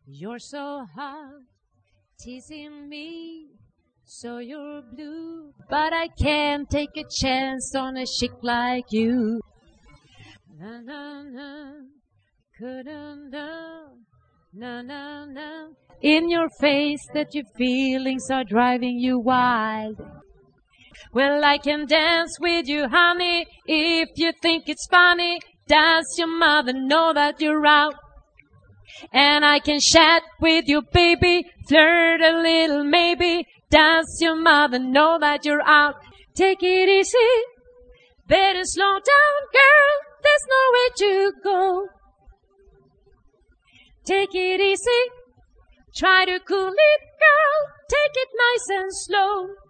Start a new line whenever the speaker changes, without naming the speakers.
You're so hot, teasing me, so you're blue. But I can't take a chance on a chick like you. Na na na, couldn't na na na. In your face that your feelings are driving you wild. Well, I can dance with you, honey, if you think it's funny. Does your mother know that you're out? And I can chat with you, baby, flirt a little maybe. Does your mother know that you're out? Take it easy, better slow down, girl, there's nowhere to go. Take it easy, try to cool it, girl, take it nice and slow.